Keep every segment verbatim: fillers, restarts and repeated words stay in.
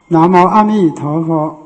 南无阿弥陀佛。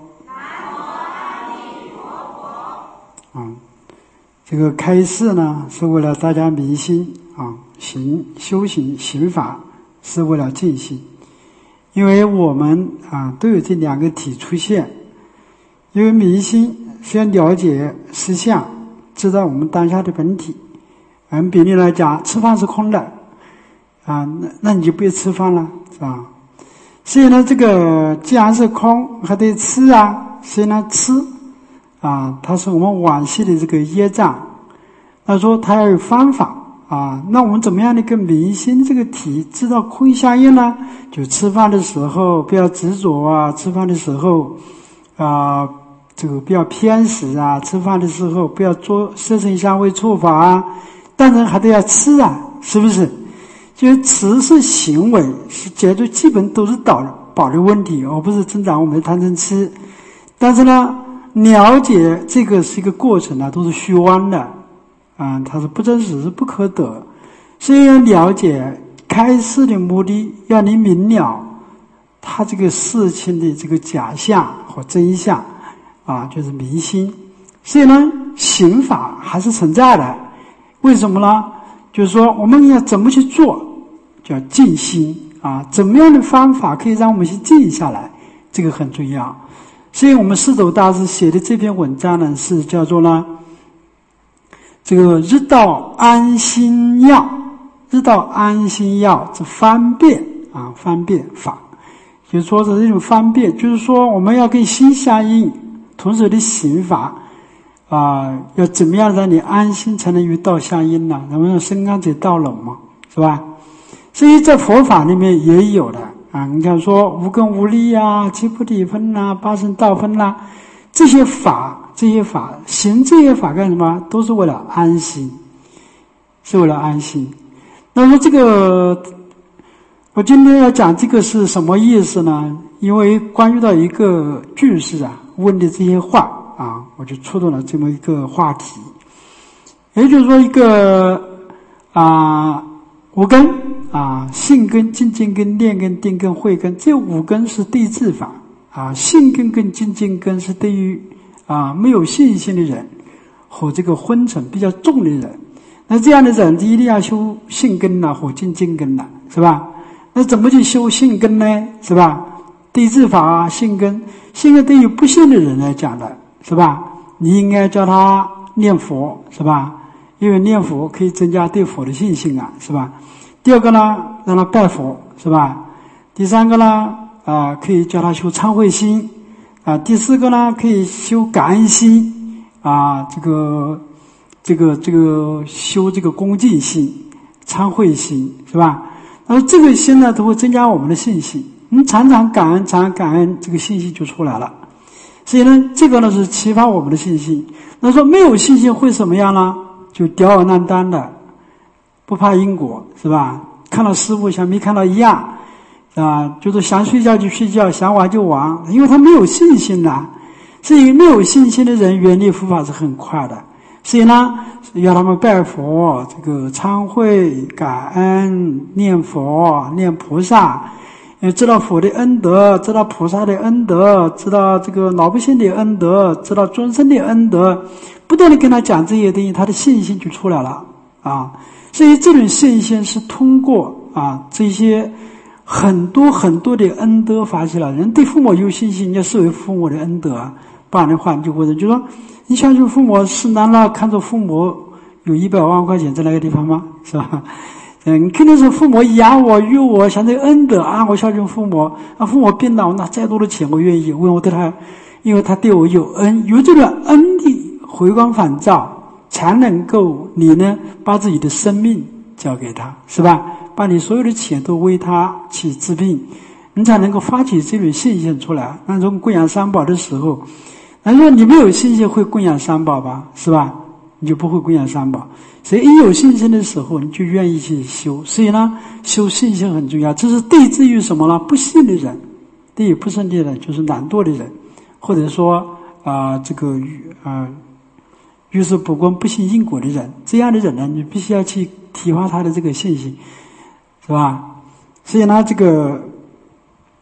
啊，这个开示呢是为了大家明心啊，行修行行法是为了尽心。因为我们啊都有这两个体出现，因为明心是要了解实相，知道我们当下的本体。按比例来讲，吃饭是空的啊，那那你就别吃饭了，是吧？所以呢，这个既然是空，还得吃啊，所以呢吃啊，它是我们往昔的这个业障。他说他要有方法啊，那我们怎么样的跟明心这个体知道空相应呢？就吃饭的时候不要执着啊，吃饭的时候啊，这个不要偏食啊，吃饭的时候不要做色声香味触法啊，当然还得要吃啊，是不是？就是吃是行为，是解决基本都是导保的问题，而不是增长我们的贪嗔痴。但是呢，了解这个是一个过程啊，都是虚妄的啊，它是不真实，是不可得。所以要了解开示的目的，要你明了它这个事情的这个假象和真相啊，就是明心。所以呢，行法还是存在的。为什么呢？就是说我们要怎么去做，叫静心啊，怎么样的方法可以让我们去静下来，这个很重要。所以我们四斗大师写的这篇文章呢，是叫做呢这个日道安心要，日道安心要是方便啊，方便法，就是说是这种方便，就是说我们要跟心相应，同时的行法啊，要怎么样让你安心才能与道相应呢？咱们说身刚者道拢嘛，是吧？所以在佛法里面也有的啊，你像说无根无力啊，七菩提分啊，八圣道分啊，这些法这些法行这些法干什么？都是为了安心，是为了安心。那么这个我今天要讲这个是什么意思呢？因为关于到一个句式啊问的这些话啊，我就触动了这么一个话题。也就是说一个啊五根啊，信根、精进根、念根、定根、慧根，这五根是对治法啊。信根跟精进根是对于啊没有信心的人和这个昏沉比较重的人，那这样的人一定要修信根呐、啊、和精进根呐、啊，是吧？那怎么去修信根呢？是吧？对治法啊，信根，信根对于不信的人来讲的，是吧？你应该叫他念佛，是吧？因为念佛可以增加对佛的信心啊，是吧？第二个呢，让他拜佛，是吧？第三个呢，啊、呃，可以叫他修忏悔心，啊、呃，第四个呢，可以修感恩心，啊、呃，这个，这个，这个修这个恭敬心、忏悔心，是吧？然后这个心呢，都会增加我们的信心。你常常感恩，常常感恩，这个信心就出来了。所以呢，这个呢是启发我们的信心。那说没有信心会什么样呢？就吊儿郎当的，不怕因果，是吧？看到师父像没看到一样，啊，就是想睡觉就睡觉，想玩就玩，因为他没有信心呐。所以没有信心的人远离佛法是很快的。所以呢，要他们拜佛，这个忏悔、感恩、念佛、念菩萨，知道佛的恩德，知道菩萨的恩德，知道这个老百姓的恩德，知道众生的恩德，不断的跟他讲这些东西，他的信心就出来了啊。所以这种信心是通过啊这些很多很多的恩德发起来。人对父母有信心，你要视为父母的恩德啊，不然的话你就或者就说你相信父母是难道看着父母有一百万块钱在那个地方吗？是吧？嗯，你肯定是父母养我育我，想这个恩德啊，我孝敬父母啊，父母病了，我拿再多的钱我愿意，因为我对他，因为他对我有恩，有这个恩的回光返照，才能够你呢把自己的生命交给他，是吧？把你所有的钱都为他去治病，你才能够发起这种信心出来。那种供养三宝的时候，那说你没有信心会供养三宝吧，是吧？你就不会供养三宝。所以一有信心的时候，你就愿意去修。所以呢，修信心很重要。这是对治于什么呢？不信的人，对于不信的人，就是懒惰的人，或者说啊、呃，这个啊。呃于是不光不信因果的人，这样的人呢，你必须要去提发他的这个信心，是吧？所以呢，这个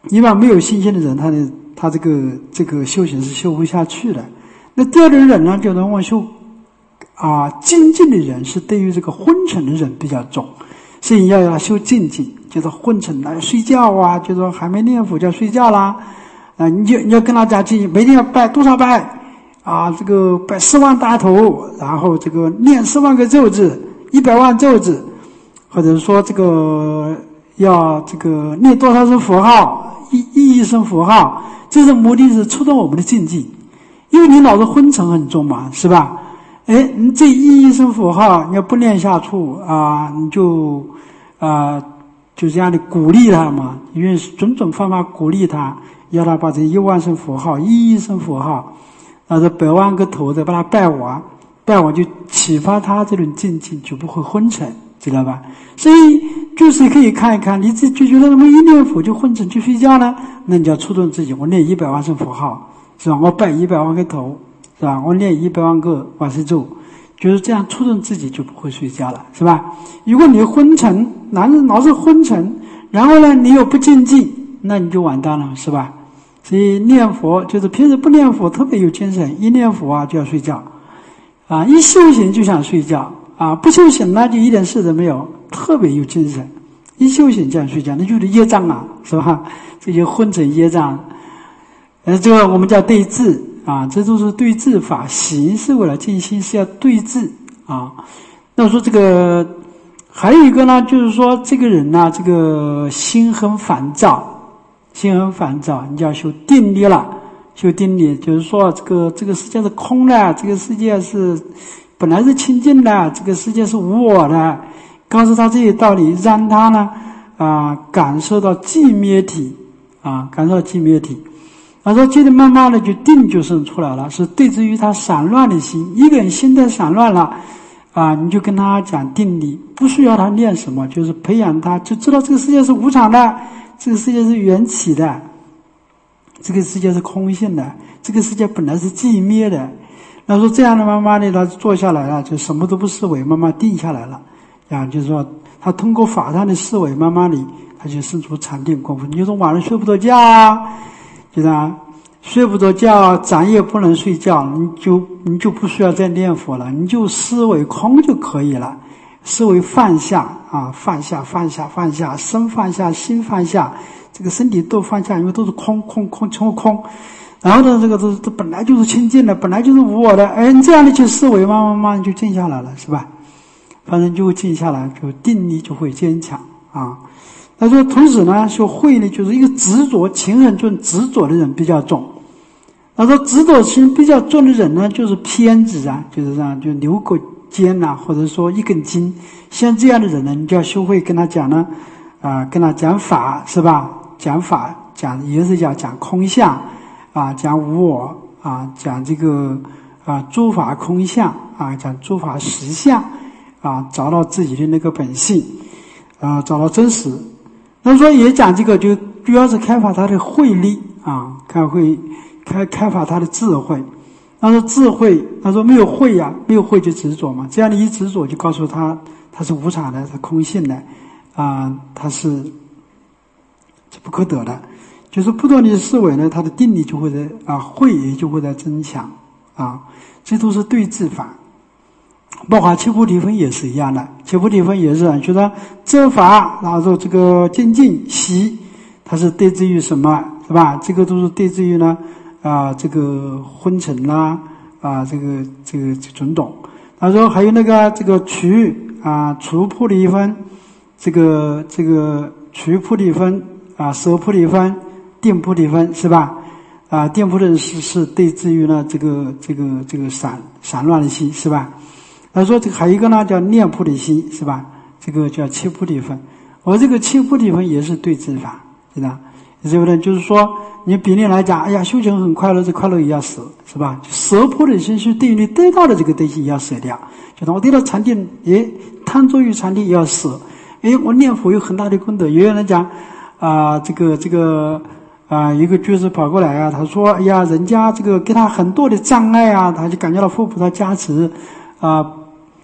一般没有信心的人，他的他这个这个修行是修不下去的。那第二种人呢，就往往修啊精进的人，是对于这个昏沉的人比较重，所以要要修精进，就是昏沉了睡觉啊，就说还没念佛就要睡觉啦，啊，你就你要跟他讲精进，每天要拜多少拜啊，这个拜十万大头，然后这个念十万个咒字，一百万咒字，或者说这个要这个念多少声佛号，一一亿声佛号，这种目的是触动我们的境界。因为你脑子昏沉很重嘛，是吧？哎，你这一亿声佛号，你要不念下处啊，你就啊就这样的鼓励他嘛，用种种方法鼓励他，要他把这一万声佛号、一亿声佛号，啊，这百万个头的把他拜完，拜完就启发他这种境界，就不会昏沉，知道吧？所以就是可以看一看，你自己就觉得怎么一念佛就昏沉去睡觉呢？那你就要触动自己，我念一百万声佛号。是吧？我拜一百万个头，是吧？我念一百万个往生咒，就是这样触动自己就不会睡觉了，是吧？如果你昏沉，男人老是昏沉，然后呢，你又不精进，那你就完蛋了，是吧？所以念佛就是平时不念佛特别有精神，一念佛啊就要睡觉，啊，一修行就想睡觉，啊，不修行那就一点事都没有，特别有精神，一修行就想睡觉，那就是业障啊，是吧？这就昏沉业障。呃，这个我们叫对治啊，这都是对治法。行是为了静心，是要对治啊。那说这个还有一个呢，就是说这个人呢、啊，这个心很烦躁，心很烦躁，你就要修定力了。修定力就是说，这个这个世界是空的，这个世界是本来是清净的，这个世界是无我的。告诉他这些道理，让他呢啊感受到寂灭体啊，感受到寂灭体。他说接着慢慢的就定就生出来了，是对治于他散乱的心。一个人心态散乱了啊，你就跟他讲定力，不需要他念什么，就是培养他就知道这个世界是无常的，这个世界是缘起的，这个世界是空性的，这个世界本来是寂灭的。那说这样的慢慢的他坐下来了，就什么都不思维，慢慢定下来了啊，就是说他通过法上的思维，慢慢的他就生出禅定功夫。你就说晚上睡不着觉啊，就是啊，睡不着觉，咱也不能睡觉，你就你就不需要再念佛了，你就思维空就可以了，思维放下啊，放下放下放下，身放下，心放下，这个身体都放下，因为都是空空空空空。然后呢，这个都这本来就是清净的，本来就是无我的，哎，这样的去思维，慢慢慢就静下来了，是吧？反正就会静下来，就定力就会坚强啊。他说同时呢，修慧呢，就是一个执着情很重，执着的人比较重。他说执着心比较重的人呢，就是偏执啊，就是这样，就牛角尖呐、啊，或者说一根筋。像这样的人呢，你就要修慧，跟他讲呢，啊、呃，跟他讲法，是吧？讲法，讲也是要讲空相啊，讲无我啊，讲这个啊诸法空相啊，讲诸法实相啊，找到自己的那个本性啊，找到真实。他说也讲这个，就主要是开发他的慧力啊，开会开开发他的智慧。他说智慧，他说没有慧呀、啊，没有慧就执着嘛。这样的一执着，就告诉他他是无常的，是空性的啊，他是是不可得的。就是不断的思维呢，他的定力就会在啊，慧也就会在增强啊，这都是对治法。包括七菩提分也是一样的，七菩提分也是就说这法，然后这个精进习，它是对治于什么，是吧？这个都是对治于呢啊，这个昏沉啦啊，这个这个种种。他说还有那个这个除啊除菩提分，这个这个除菩提分啊，舍菩提分，定菩提分，是吧？啊，定菩提分是是对治于呢这个这个这个散散乱的心，是吧？他说这个还有一个呢叫念菩提心，是吧？这个叫七菩提分。我这个七菩提分也是对治法，是吧？对不对？就是说你比例来讲，哎呀，修行很快乐，这快乐也要舍，是吧？舍菩提心是对于你得到的这个东西也要舍掉。就当我得到禅定，诶，贪着于禅定也要舍。诶，我念佛有很大的功德。也有人讲啊、呃，这个这个啊、呃，一个居士跑过来啊，他说，哎呀，人家这个给他很多的障碍啊，他就感觉到佛菩萨加持啊。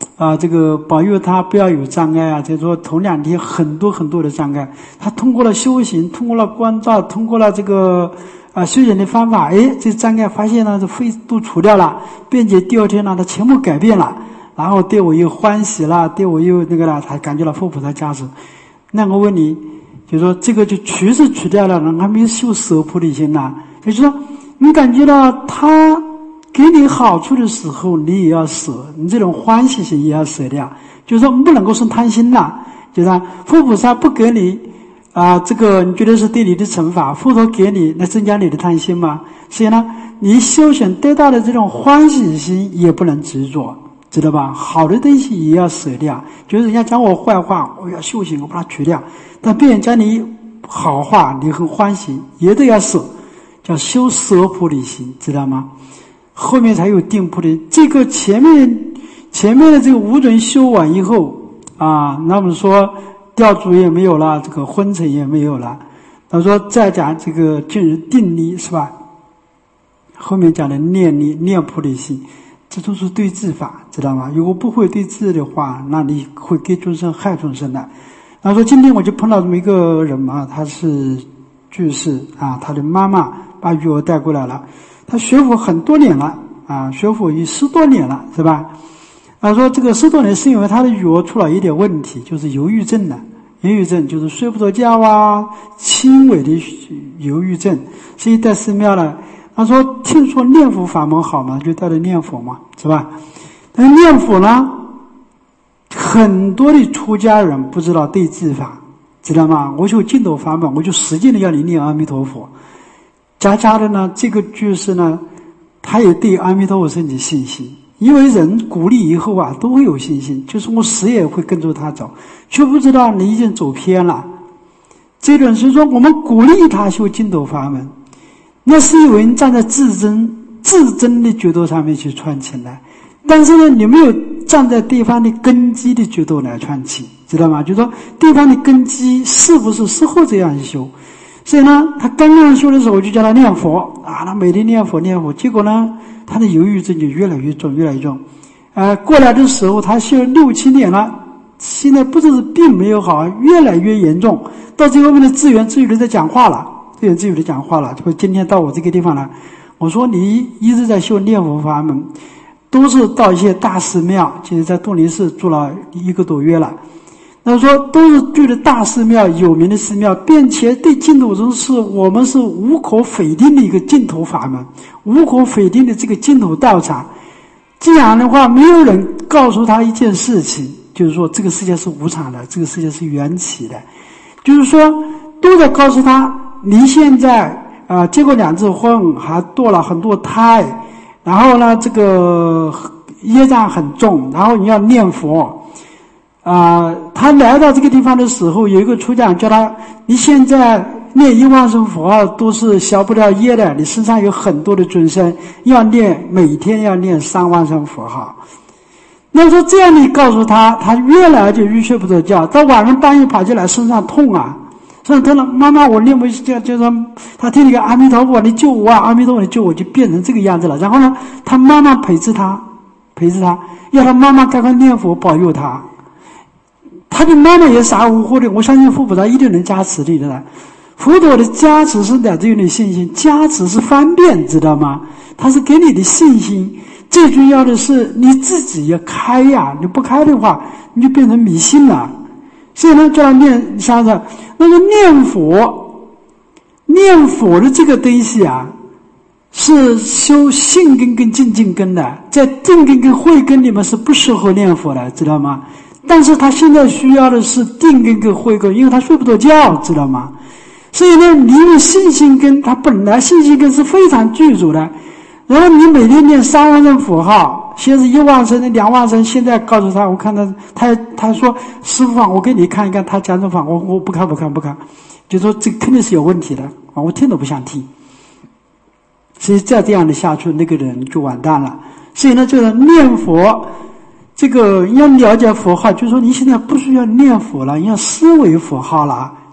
啊，这个保佑他不要有障碍啊，就是说头两天很多很多的障碍，他通过了修行，通过了关照，通过了这个啊修行的方法，哎，这障碍发现呢，这非都除掉了，并且第二天呢，他全部改变了，然后对我又欢喜了，对我又那个了，他感觉到佛菩萨加持。那我问你，就说这个就除是除掉了，人还没有修舍菩提心呐，就是说你感觉到他给你好处的时候，你也要舍，你这种欢喜心也要舍掉，就是说不能够生贪心啦。就是佛菩萨不给你啊，这个你觉得是对你的惩罚，佛陀给你，那增加你的贪心吗？所以呢，你修行得到的这种欢喜心也不能执着，知道吧？好的东西也要舍掉，就是人家讲我坏话，我要修行，我把它去掉；但别人讲你好话，你很欢喜，也都要舍，叫修舍菩提心，知道吗？后面才有定菩提。这个前面前面的这个五种修完以后啊，那么说吊足也没有了，这个昏沉也没有了。他说再讲这个进入定力，是吧？后面讲的念力、念菩提心，这都是对治法，知道吗？如果不会对治的话，那你会给众生害众生的。他说今天我就碰到这么一个人嘛，他是居士啊，他的妈妈把女儿带过来了。他学佛很多年了啊，学佛已十多年了，是吧？他说这个十多年是因为他的女儿出了一点问题，就是忧郁症了。忧郁症就是睡不着觉啊，轻微的忧郁症，所以带寺庙了。他说听说念佛法门好嘛，就带着念佛嘛，是吧？但是念佛呢，很多的出家人不知道对治法，知道吗？我就净土法门，我就使劲的要你念阿弥陀佛。家家的呢，这个居士呢，他也对阿弥陀佛升起信心，因为人鼓励以后啊，都会有信心，就是我死也会跟着他走，却不知道你已经走偏了。这种是说我们鼓励他修净土法门，那是因为你站在自真自真的角度上面去串起来，但是呢，你没有站在对方的根基的角度来串起，知道吗？就是说对方的根基是不是适合这样修。所以呢，他刚刚修的时候，我就叫他念佛啊，他每天念佛念佛，结果呢，他的忧郁症就越来越重，越来越重。呃，过来的时候，他修六七年了，现在不只是病没有好，越来越严重。到最后面的自言自语的在讲话了，自言自语的讲话了。就今天到我这个地方来，我说你一直在修念佛法门，都是到一些大寺庙，现在在杜林寺住了一个多月了。他说都是住的大寺庙，有名的寺庙，并且对净土宗是我们是无可否定的一个净土法门，无可否定的这个净土道场。这样的话，没有人告诉他一件事情，就是说这个世界是无常的，这个世界是缘起的，就是说都在告诉他，你现在啊、呃、结过两次婚，还堕了很多胎，然后呢这个业障很重，然后你要念佛。啊、呃，他来到这个地方的时候，有一个出家人叫他，你现在念一万声佛号都是消不了业的，你身上有很多的众生，要念每天要念三万声佛号。那说这样你告诉他，他越来就越睡不着觉，到晚上半夜跑起来身上痛啊，身上痛了，妈妈我念不就就说他听那个阿弥陀佛你救我啊，阿弥陀佛你救我，就变成这个样子了。然后呢，他妈妈陪着他，陪着他，要他妈妈赶快念佛保佑他。他的妈妈也傻乎乎的，我相信佛菩萨一定能加持你的。佛陀的加持是来自于你信心，加持是方便，知道吗？他是给你的信心。最重要的是你自己要开呀，你不开的话，你就变成迷信了。所以呢，叫他念想想，那个念佛，念佛的这个东西啊，是修信根跟净净根的，在定根跟慧根里面是不适合念佛的，知道吗？但是他现在需要的是定根跟慧根，因为他睡不着觉，知道吗？所以呢，你用信心根，他本来信心根是非常具足的，然后你每天念三万声佛号，先是一万声、两万声，现在告诉他，我看他，他他说师父啊，我给你看一看他讲什么，我我不看不看不看，就说这肯定是有问题的啊，我听都不想听。所以再这样的下去，那个人就完蛋了。所以呢，这个念佛。这个要了解佛号，就是说你现在不需要念佛了，你要思维佛号了，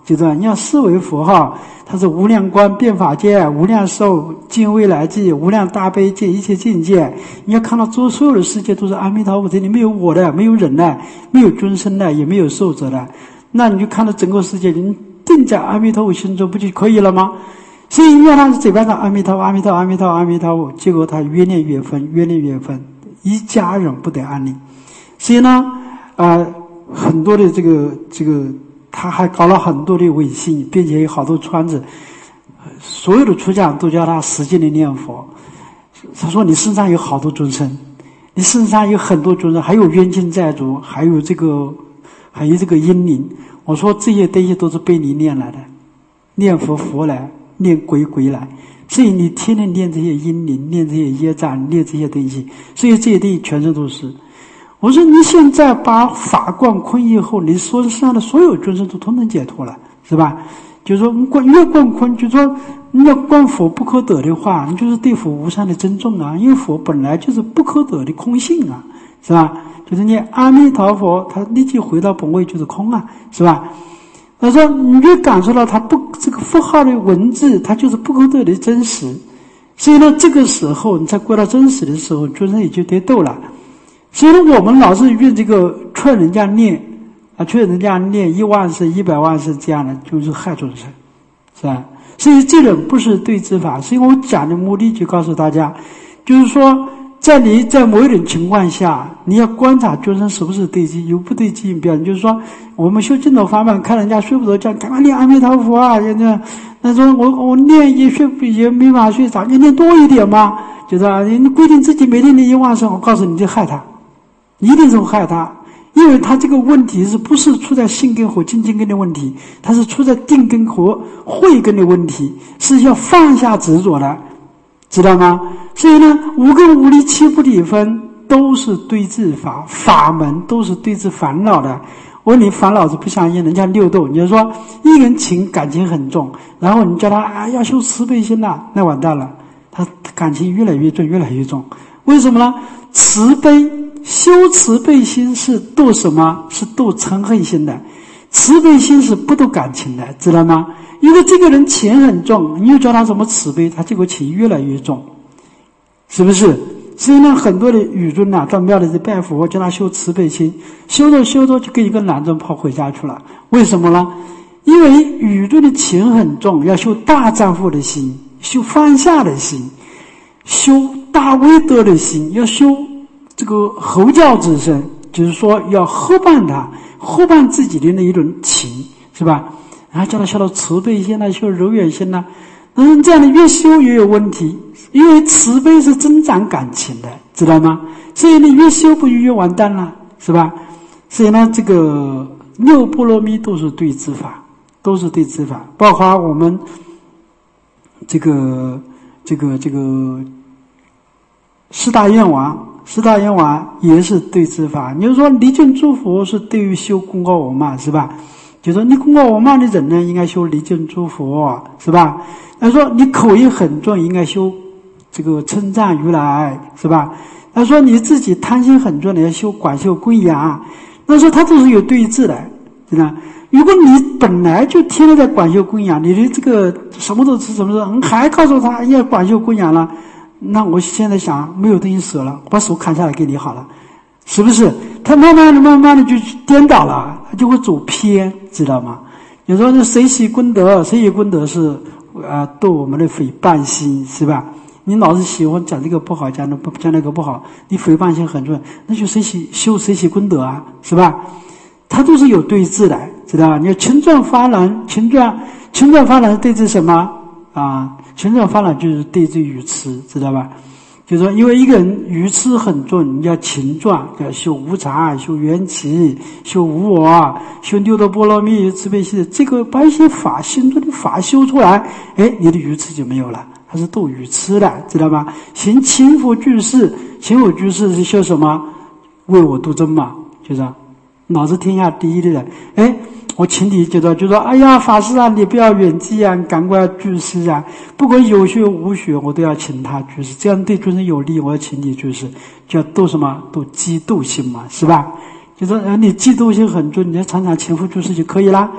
就这样，你要思维佛号，它是无量光、遍法界、无量寿、尽未来际、无量大悲界、一切境界。你要看到所所有的世界都是阿弥陀佛，这里没有我的，没有人的，没有尊生的，也没有寿者的。那你就看到整个世界，你定在阿弥陀佛心中，不就可以了吗？所以让他嘴巴上阿弥陀佛、阿弥陀佛、阿弥陀佛、阿弥陀佛，结果他越念越分，越念越分，一家人不得安宁。所以呢，啊、呃，很多的这个这个，他还搞了很多的违信，并且有好多圈子，所有的出家都叫他使劲的念佛。他说你身上有好多众生，你身上有很多众生，还有冤亲债主，还有这个还有这个阴灵。我说这些东西都是被你念来的，念佛佛来，念鬼鬼来，所以你天天念这些阴灵，念这些业障，念这些东西，所以这些东西全身都是。我说你现在把法观坤以后，你说身上的所有众生都统统解脱了，是吧？就是说越观坤，就是说你要观佛不可得的话，你就是对佛无上的尊重啊，因为佛本来就是不可得的空性啊，是吧？就是念阿弥陀佛，他立即回到本位就是空啊，是吧？他说你就感受到他不这个符号的文字，它就是不可得的真实。所以呢，这个时候你才归到真实的时候，众生也就得度了。所以呢，我们老是用这个劝人家念啊，劝人家念一万世、一百万世这样的，就是害众生，是吧？所以这种不是对治法。所以我讲的目的就告诉大家，就是说，在你在某一种情况下，你要观察众生是不是对机，有不对机表现。就是说，我们修净土法门，看人家睡不着觉，赶快念阿弥陀佛啊！就这样，那说我我念也睡也没法睡着，你念多一点嘛，就是啊，你规定自己每天念一万声，我告诉你，就害他，一定是害他，因为他这个问题是不是出在性根和精进根的问题，他是出在定根和慧根的问题，是要放下执着的，知道吗？所以呢，五根五力七不离分都是对治法，法门都是对治烦恼的。我问你，烦恼是不相应，人家六度，你就说一个人情感情很重，然后你叫他啊要修慈悲心了，那完蛋了，他感情越来越重，越来越重。为什么呢？慈悲修慈悲心是度什么？是度嗔恨心的。慈悲心是不度感情的，知道吗？因为这个人情很重，你又教他怎么慈悲，他这个情越来越重，是不是？所以呢，很多的宇尊呐、啊，到庙里去拜佛，叫他修慈悲心，修着修着就跟一个男人跑回家去了。为什么呢？因为宇尊的情很重，要修大丈夫的心，修放下的心，修大威德的心，要修这个吼教之身，就是说要后半他，后半自己的那一种情，是吧？然后叫他修到慈悲心啊，修柔远心啊。嗯，这样的越修越有问题，因为慈悲是增长感情的，知道吗？所以你越修不越完蛋了，是吧？所以呢，这个六波罗蜜都是对治法，都是对治法，包括我们这个这个这个四大愿王，四大愿王也是对治法。你就说离境诸佛是对于修功高我慢，是吧？就说你功高我慢的人呢，应该修离境诸佛，是吧？他说你口业很重，应该修这个称赞如来，是吧？他说你自己贪心很重，你要修广修供养。那说他都是有对治的，是吧？如果你本来就天天在广修供养，你的这个什么都吃什么都，你还告诉他要广修供养了，那我现在想没有东西舍了，我把手砍下来给你好了，是不是？他慢慢的慢慢的就颠倒了，他就会走偏，知道吗？有时候呢，谁喜功德，谁喜功德是啊，度我们的诽谤心，是吧？你老是喜欢讲这个不好，讲那不讲那个不好，你诽谤心很重，那就谁喜修谁喜功德啊，是吧？他都是有对治的，知道吧？你要勤转发难，勤转勤转发难对治什么啊？勤转发难就是对治愚痴，知道吧？就是说，因为一个人愚痴很重，你要勤转，要修无常，修缘起，修无我，修六度波罗蜜，慈悲心，这个把一些法心中的法修出来，哎，你的愚痴就没有了。它是度愚痴的，知道吧？行勤佛居士，勤佛居士是修什么？为我度真嘛，就是老子天下第一的人。哎，我请你觉得就说，哎呀，法师啊，你不要远记啊，赶快居士啊，不管有学无学，我都要请他居士，这样对众生有利，我要请你居士，就要度什么？度嫉妒心嘛，是吧？就说，呃，你嫉妒心很重，你要常常勤佛居士就可以啦。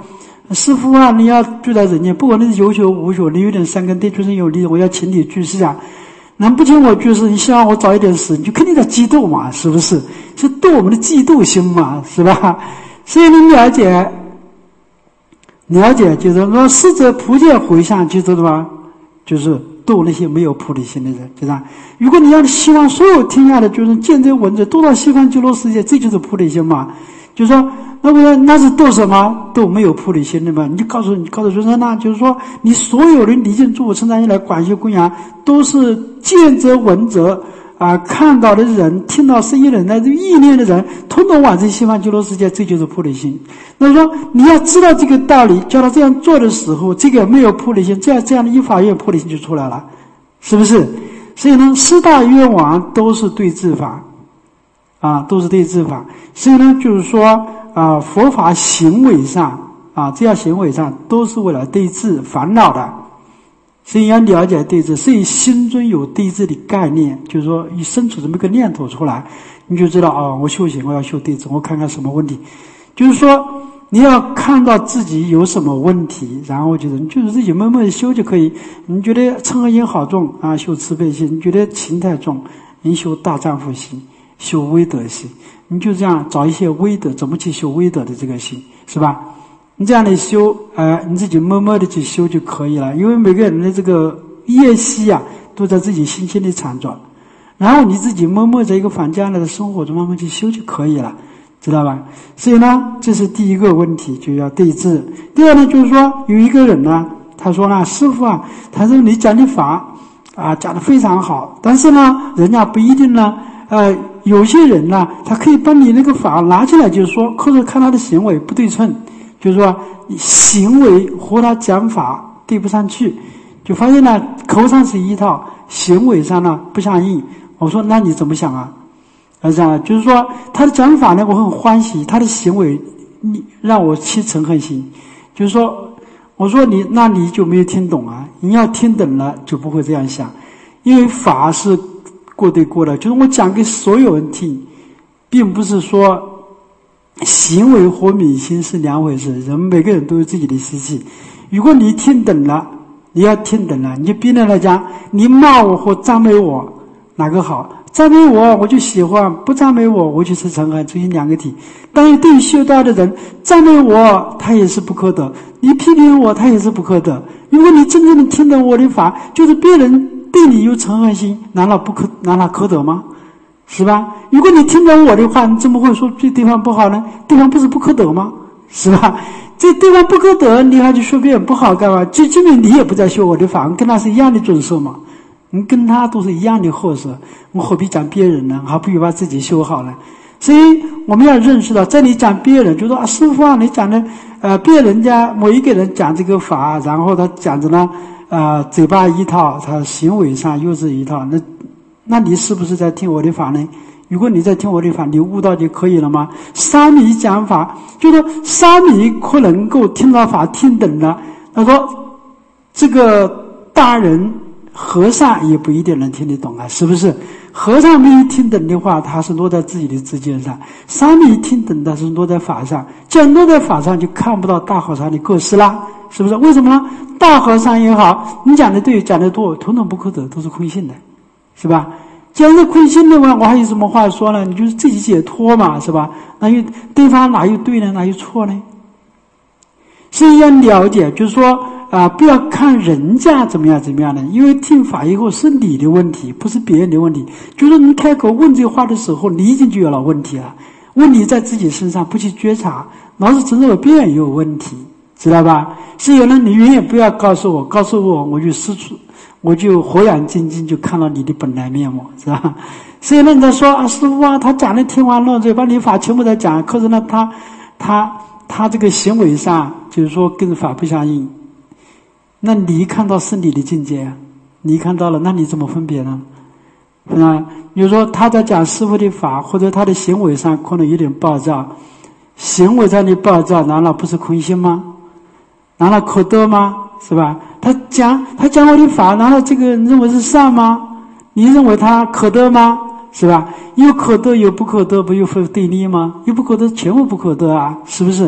师父啊，你要住在人间，不管你是有学无学，你有点三根对出身有力，我要请你居士啊。能不请我居士，你希望我早一点死，你就肯定在嫉妒嘛，是不是？是对我们的嫉妒心嘛，是吧？所以你了解，了解就是说，逝者普见回向，就是什么？就是度那些没有菩提心的人，就这样。如果你要希望所有天下的就是见这文字都到西方极乐世界，这就是菩提心嘛。就是说，那么那是度什么？度没有菩提心的嘛。你就告诉你告诉学生呢，就是说，你所有的礼敬诸佛称赞一来广修供养，都是见则闻则啊，看到的人、听到声音的人、乃至意念的人，统统往这西方极乐世界，这就是菩提心。那么说，你要知道这个道理，叫他这样做的时候，这个没有菩提心，这样这样的一法愿菩提心就出来了，是不是？所以呢，四大愿王都是对治法。啊，都是对治法，所以呢，就是说啊，佛法行为上啊，这样行为上都是为了对治烦恼的，所以要了解对治，所以心中有对治的概念，就是说一生出这么一个念头出来，你就知道哦，我修行，我要修对治，我看看什么问题，就是说你要看到自己有什么问题，然后就是你就是自己默默的修就可以。你觉得嗔恨心好重啊，修慈悲心；你觉得情太重，你修大丈夫心。修威德心，你就这样找一些威德，怎么去修威德的这个心，是吧？你这样的修，呃，你自己默默的去修就可以了。因为每个人的这个业息啊，都在自己心心里缠着，然后你自己默默在一个反将来的生活中慢慢去修就可以了，知道吧？所以呢，这是第一个问题，就要对治。第二呢，就是说有一个人呢，他说呢，师父啊，他说你讲的法啊讲得非常好，但是呢，人家不一定呢，呃。有些人呢，他可以把你那个法拿起来，就是说，或者看他的行为不对称，就是说行为和他讲法对不上去，就发现呢，口上是一套，行为上呢不相应。我说那你怎么想啊？啊，这样就是说他的讲法呢，我很欢喜，他的行为你让我起嗔恨心，就是说，我说你那你就没有听懂啊，你要听懂了就不会这样想，因为法是。过对过的，就是我讲给所有人听，并不是说行为和明心是两回事。人每个人都有自己的习气。如果你听懂了，你要听懂了，你就别人来讲，你骂我或赞美我，哪个好？赞美我我就喜欢，不赞美我我就是嗔恨，这是两个体。但是对于修道的人，赞美我他也是不可得，你批评我他也是不可得。如果你真正的听懂我的法，就是别人对你有嗔恨心，难道不可难道可得吗？是吧？如果你听懂我的话，你怎么会说这地方不好呢？对方不是不可得吗？是吧？这地方不可得，你还去说别人不好干嘛？就证明你也不在修我的法，跟他是一样的准色嘛。你跟他都是一样的货色，我何必讲别人呢？还不如把自己修好了。所以我们要认识到，在你讲别人，就说啊，师父啊，你讲的呃，别人家某一个人讲这个法，然后他讲着呢。呃，嘴巴一套，他行为上又是一套，那，那你是不是在听我的法呢？如果你在听我的法，你悟到就可以了吗？沙弥讲法，就说沙弥可能够听到法听懂了，他说这个大人和尚也不一定能听得懂啊，是不是？和尚没有听懂的话，他是落在自己的知见上；沙弥听懂的是落在法上，既然落在法上，就看不到大和尚的过失啦。是不是？为什么呢？大和尚也好，你讲的对，讲的错，统统不可得，都是空性的，是吧？既然是空性的话，我还有什么话说呢？你就是自己解脱嘛，是吧？那有对方哪有对呢？哪有错呢？所以要了解，就是说啊、呃，不要看人家怎么样怎么样的，因为听法以后是你的问题，不是别人的问题。就是你开口问这话的时候，你已经就有了问题了。问题在自己身上，不去觉察，老是只认为别人有问题。知道吧？所以呢，你永远不要告诉我，告诉我，我就失处，我就火眼金睛就看到你的本来面目，是吧？所以呢，你在说啊，师父啊，他讲的天花乱坠，把你法全部在讲，可是呢，他他他这个行为上就是说跟法不相应，那你看到是你的境界，你看到了，那你怎么分别呢？啊，比如说他在讲师父的法，或者他的行为上可能有点暴躁，行为上的暴躁，难道不是空性吗？难道可得吗？是吧？他讲他讲我的法，难道这个人认为是善吗？你认为他可得吗？是吧？有可得有不可得，不又分对立吗？有不可得全部不可得啊，是不是？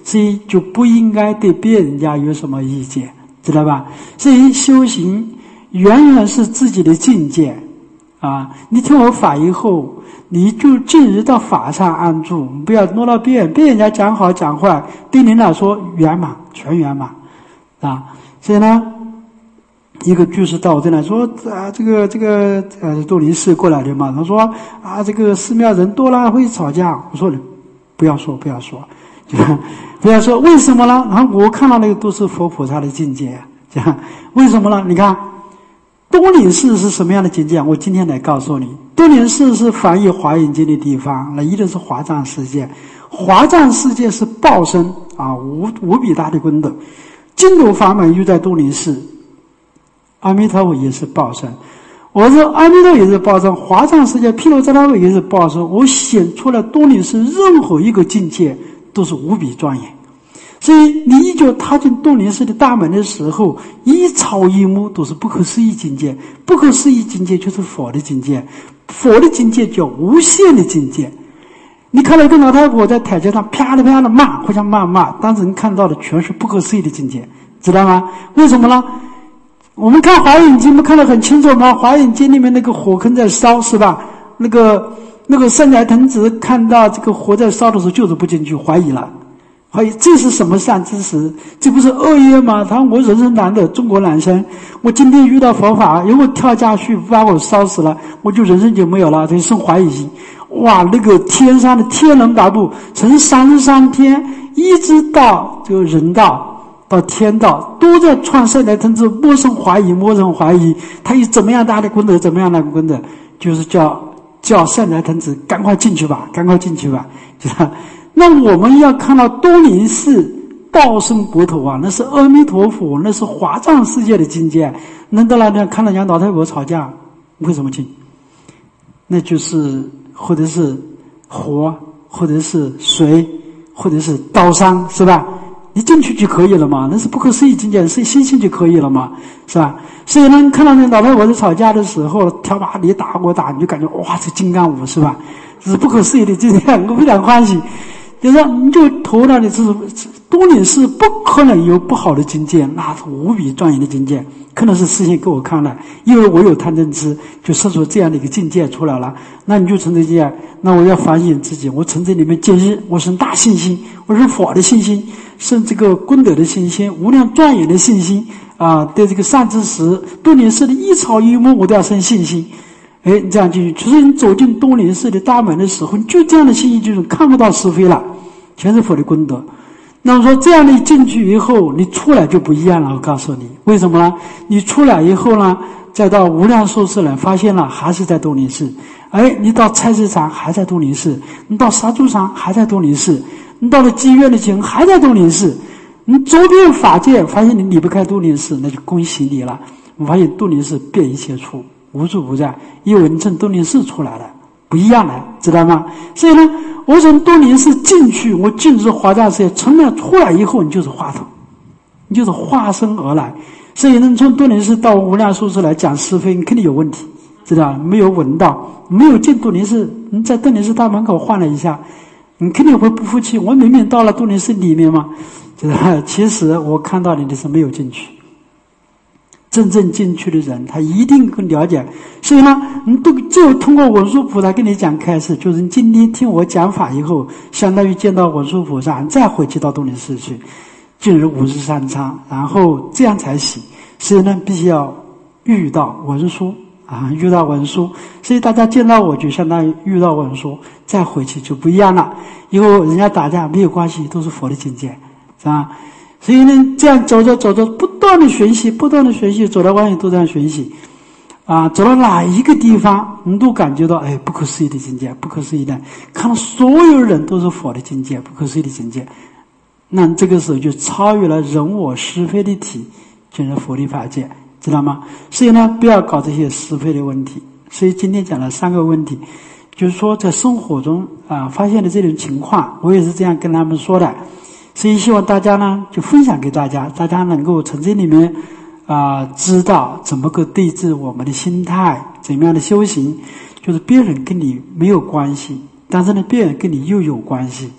所以就不应该对别人家有什么意见，知道吧？所以修行远远是自己的境界啊！你听我法以后，你就进入到法上安住，不要落到别人，别人家讲好讲坏，对你来说圆满，全圆满啊！所以呢，一个居士到我这来说啊，这个这个呃，杜林寺过来的嘛，他说啊，这个寺庙人多了会吵架。我说不要说，不要说，就不要说，为什么呢？然后我看到那个都是佛菩萨的境界，这样为什么呢？你看东林寺是什么样的境界？我今天来告诉你，东林寺是翻译华严经的地方，那一定是华藏世界，华藏世界是报身啊，无无比大的功德。净土法门又在东林寺，阿弥陀佛也是报身。我说阿弥陀也是报身，华藏世界毗卢遮那佛也是报身。我显出了东林寺任何一个境界都是无比庄严。所以你一脚踏进东林寺的大门的时候，一草一木都是不可思议境界。不可思议境界就是佛的境界，佛的境界叫无限的境界。你看到一个老太婆在台阶上啪啦啪啦骂，互相骂骂，当时你看到的全是不可思议的境界，知道吗？为什么呢？我们看华严经不看得很清楚吗？华严经里面那个火坑在烧，是吧？那个那个善财童子看到这个火在烧的时候就是不进去，怀疑了，怀疑这是什么善知识？这不是恶业吗？他说我人生难得，中国男生，我今天遇到佛法，如果跳下去把我烧死了，我就人生就没有了，就生怀疑心。哇，那个天上的天人达部，从三十三天一直到这个人道到天道，都在创善财童子，莫生怀疑，莫生怀疑。他有怎么样大的功德，怎么样大的功德，就是叫叫善财童子赶快进去吧，赶快进去吧，知道？那我们要看到东林寺报身国土啊，那是阿弥陀佛，那是华藏世界的境界。难道那天看到两老太婆吵架，为什么进？那就是或者是火，或者是水，或者是刀伤，是吧？你进去就可以了嘛，那是不可思议境界，是心性就可以了嘛，是吧？所以呢，看到那老太婆在吵架的时候，挑把你打我打，你就感觉哇，这金刚舞是吧？这是不可思议的境界，我非常欢喜。就是你就投了的是东林寺不可能有不好的境界，那是无比庄严的境界，可能是事先给我看了，因为我有贪嗔痴，就设出这样的一个境界出来了。那你就从这境界，那我要反省自己，我从这里面解释，我生大信心，我是佛的信心，生这个功德的信心，无量庄严的信心啊！对这个善知识，东林寺的一草一木，我都要生信心。哎，你这样进去，其实你走进东林寺的大门的时候，你就这样的信心，就是看不到是非了，全是佛的功德。那么说这样的进去以后，你出来就不一样了。我告诉你，为什么呢？你出来以后呢，再到无量寿司人发现了，还是在东林寺。哎，你到菜市场还在东林寺，你到杀猪场还在东林寺，你到了妓院的前还在东林寺，你走遍法界，发现你离不开东林寺，那就恭喜你了。我发现东林寺遍一切处，无处不在，因为你从东林寺出来了，不一样了，知道吗？所以呢，我从东林寺进去，我进入华藏世界，从那出来以后，你就是话头，你就是化身而来。所以呢，从东林寺到无量寿司来讲是非，你肯定有问题，知道吗？没有闻到，没有进东林寺，你在东林寺大门口晃了一下，你肯定会不服气。我明明到了东林寺里面嘛，知道吗？其实我看到你的是没有进去。真正进去的人，他一定更了解。所以呢，你都就通过文殊菩萨跟你讲开示，就是你今天听我讲法以后，相当于见到文殊菩萨，你再回去到东林寺去，进入五十三参，然后这样才行。所以呢，必须要遇到文殊啊，遇到文殊。所以大家见到我就相当于遇到文殊，再回去就不一样了。以后人家打架没有关系，都是佛的境界，是吧？所以呢，这样走着走着，不断的学习，不断的学习，走到外面都这样学习，啊，走到哪一个地方，你都感觉到，哎，不可思议的境界，不可思议的，看到所有人都是佛的境界，不可思议的境界，那这个时候就超越了人我是非的体，进入佛的法界，知道吗？所以呢，不要搞这些是非的问题。所以今天讲了三个问题，就是说在生活中啊发现的这种情况，我也是这样跟他们说的。所以希望大家呢，就分享给大家，大家能够从这里面啊、呃、知道怎么个对治我们的心态，怎么样的修行，就是别人跟你没有关系，但是呢，别人跟你又有关系。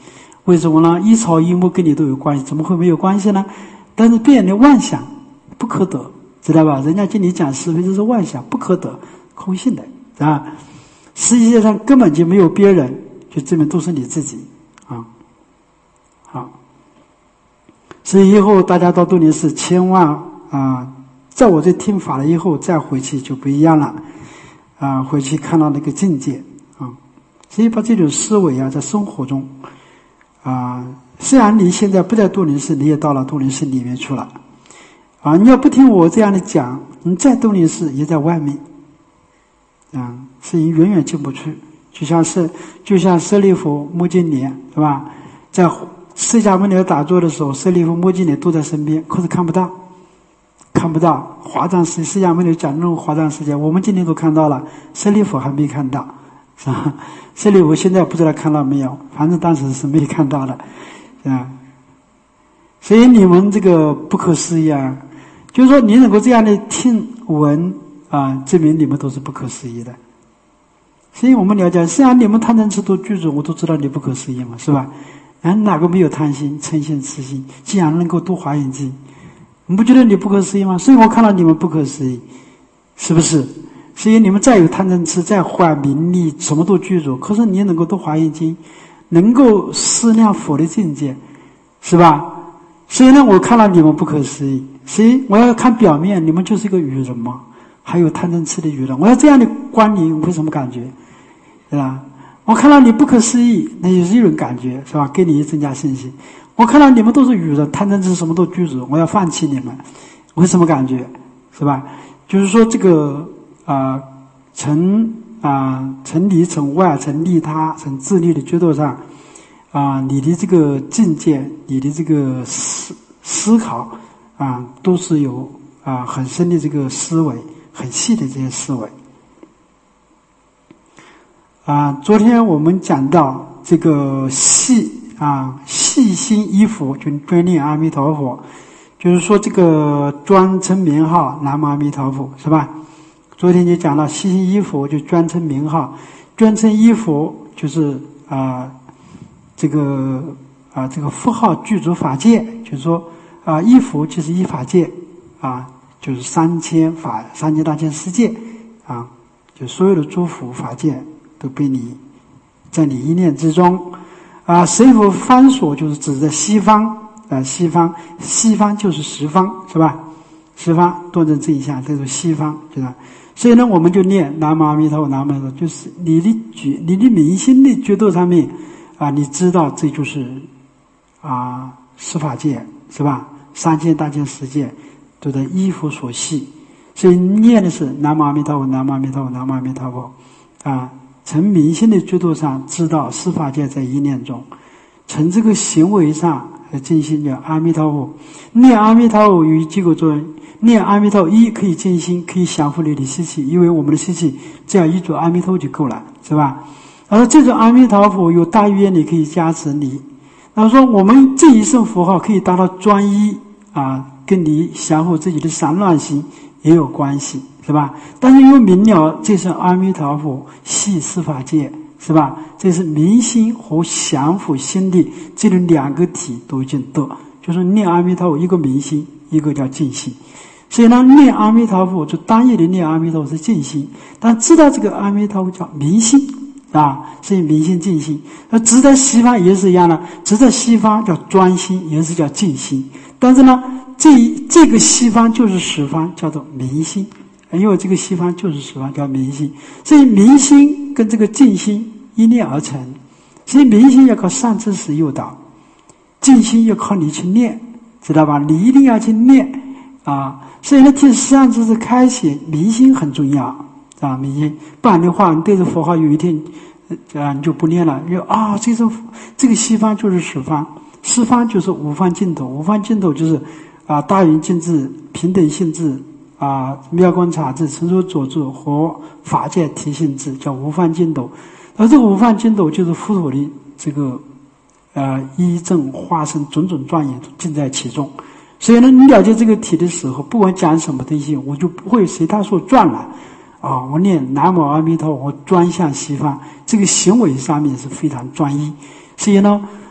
为什么呢？一草一木跟你都有关系，怎么会没有关系呢？但是别人的妄想不可得，知道吧？人家跟你讲是非，这是妄想，不可得，空性的啊。世界上根本就没有别人，就证明都是你自己啊。好，所以以后大家到杜林寺，千万啊，在我这听法了以后，再回去就不一样了啊，回去看到那个境界啊。所以把这种思维啊，在生活中啊，虽然你现在不在杜林寺，你也到了杜林寺里面去了啊。你要不听我这样的讲，你在杜林寺也在外面啊，是远远进不去。就像是就像舍利弗、目犍连，是吧？在释迦牟尼打坐的时候，舍利弗、目犍连都在身边，可是看不到，看不到华藏世界。释迦牟尼讲那种华藏世界，我们今天都看到了，舍利弗还没看到，是吧？舍利弗现在不知道看到没有，反正当时是没看到的，啊。所以你们这个不可思议啊，就是说你能够这样的听闻啊，证明你们都是不可思议的。所以我们了解，虽然你们贪嗔痴都具足，我都知道你不可思议嘛，是吧？啊，哪个没有贪心、嗔心、痴心？既然能够度华严经，你不觉得你不可思议吗？所以我看到你们不可思议，是不是？所以你们再有贪嗔痴，再坏名利，什么都具足，可是你能够度华严经，能够思量佛的境界，是吧？所以呢，我看到你们不可思议。所以我要看表面，你们就是一个愚人嘛，还有贪嗔痴的愚人。我要这样的观你，我会什么感觉？对吧？我看到你不可思议，那也是一种感觉，是吧？给你增加信心。我看到你们都是愚人，贪嗔痴什么都具足，我要放弃你们，我会什么感觉？是吧？就是说这个啊，成啊，成里成外，成利他，成自利的觉度上啊，你的这个境界，你的这个思思考啊，都是有啊很深的这个思维，很细的这些思维。啊，昨天我们讲到这个细啊细心依佛，就专念阿弥陀佛，就是说这个专称名号南无阿弥陀佛，是吧？昨天就讲到细心依佛，就专称名号，专称依佛就是啊这个啊这个佛号具足法界，就是说啊依佛就是依法界啊，就是三千法三千大千世界啊，就所有的诸佛法界。都被你在你一念之中啊！谁佛方所就是指的西方啊，西方西方就是十方，是吧？十方多证这一项，这是西方，对吧？所以呢，我们就念南无阿弥陀佛，南无阿弥陀佛，就是你的觉，你的明心的觉度上面啊，你知道这就是啊十法界，是吧？三千大千世界都在依佛所系，所以念的是南无阿弥陀佛，南无阿弥陀佛，南无阿弥陀佛啊。从明心的觉度上知道十法界在一念中，从这个行为上进行叫阿弥陀佛。念阿弥陀佛有几个作用，念阿弥陀佛一可以静心，可以降伏你的习气，因为我们的习气只要一组阿弥陀佛就够了，是吧？而这种阿弥陀佛有大愿力可以加持你。那么说我们这一声佛号可以达到专一啊，跟你降伏自己的散乱心也有关系，是吧？但是又明了这是阿弥陀佛系十法界，是吧？这是明心和降伏心的这种两个体都已经得，就是念阿弥陀佛，一个明心，一个叫静心。所以呢，念阿弥陀佛就单一的念阿弥陀佛是静心，但知道这个阿弥陀佛叫明心啊，所以明心静心。那直在西方也是一样的，直在西方叫专心，也是叫静心。但是呢，这这个西方就是十方，叫做明心。因为这个西方就是十方，叫明心，所以明心跟这个静心一念而成。所以明心要靠善知识诱导，静心要靠你去念，知道吧？你一定要去念啊！所以呢，听善知识开显，明心很重要啊！明心，不然的话，你对着佛号有一天啊，你就不念了。就啊，这种这个西方就是十方，十方就是五方净土，五方净土就是啊大圆净智、平等性智。啊，妙观察智、成熟佐助和法界体性智，叫无方净土。而这个无方净土就是佛陀的这个呃依正化身种种庄严尽在其中。所以呢，你了解这个体的时候，不管讲什么东西，我就不会随他说转了啊！我念南无阿弥陀佛，我专向西方，这个行为上面是非常专一。所以呢，